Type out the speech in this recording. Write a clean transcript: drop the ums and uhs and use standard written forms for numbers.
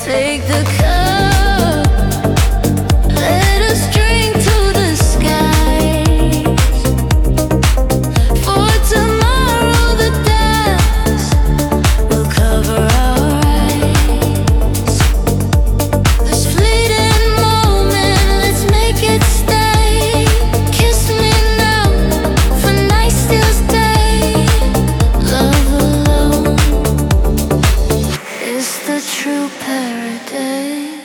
Take the cup, let us drink to the skies. For tomorrow the dust will cover our eyes. This fleeting moment, let's make it stay. Kiss me now, for night still stay. Love alone is the true paradise.